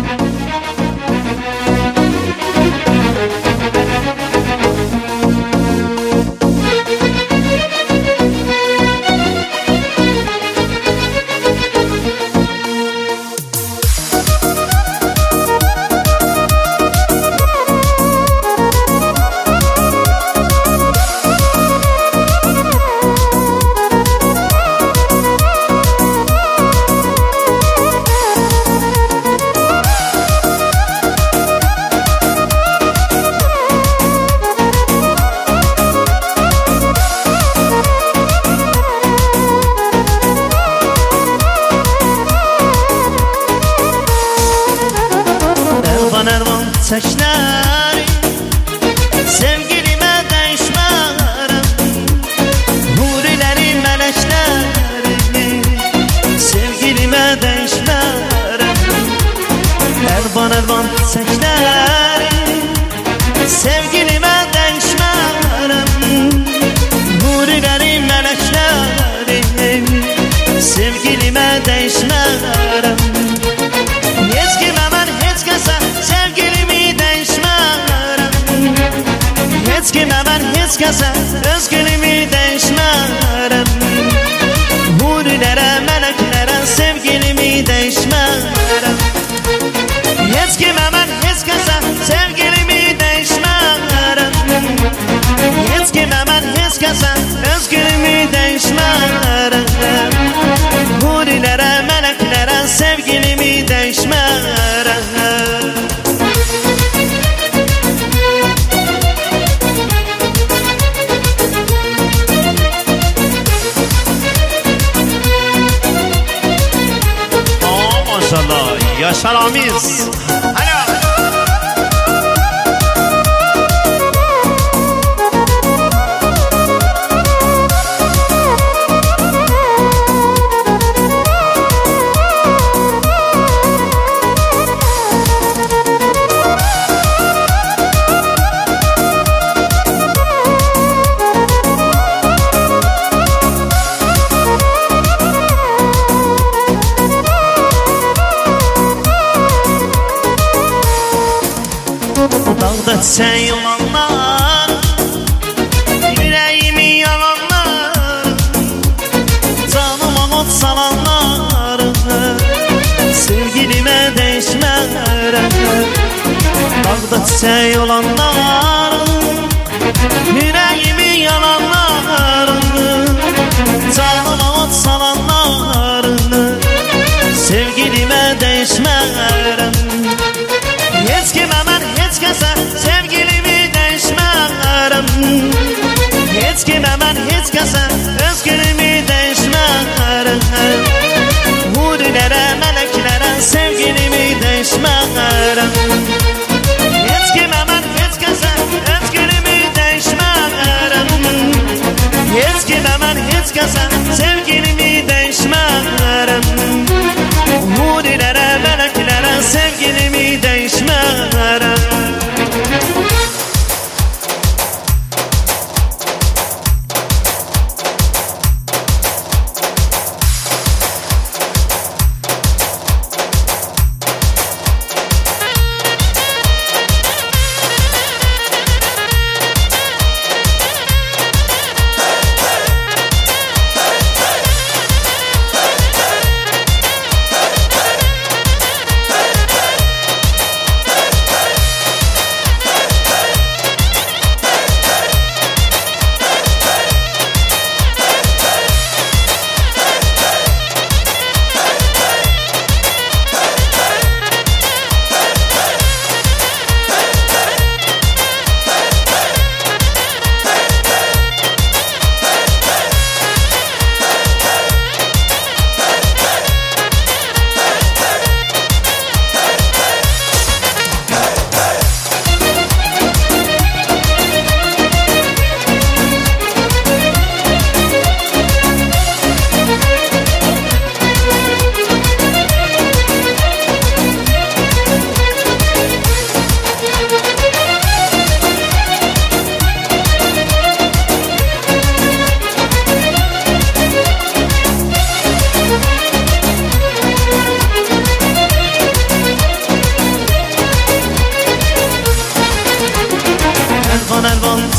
Ervan saçları sevgilime değişmem, hurileri melekleri sevgilime değişmem. Ervan saçları sevgilime değişmem, hurileri melekleri sevgilime değişmem. Hiç kese özgürlüğümü değişmem, hurilere meleklere sevgilimi değişmem. Hiç kime ben hiç kese sevgilimi değişmem, hiç kime ben hiç kese özgürlüğümü değişmem, hurilere meleklere sevgilimi değişmem. Yaşar Amiz. Alo. Dağda sen yalanlar, yüreğimi yalanlar, canıma ot salanlar, sevgilime değişmem. Dağda sen yalanlar, yüreğimi yalanlar, canıma ot salanlar, sevgilime değişmem. Hiç kime ben hiç kese sevgilimi değişmem, hiç kime ben hiç kese özgürlüğümü değişmem, hurilere meleklere sevgilimi değişmem. Hiç kime ben hiç kese özgürlüğümü değişmem, hiç kime ben hiç kese sevgilimi değişmem, hurilere meleklere sevgilimi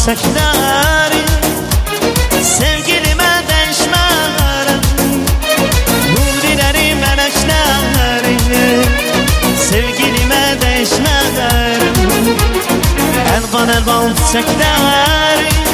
çiçekleri sevgilime değişmem. Nurileri melekleri sevgilime değişmem. Elvan elvan çiçekleri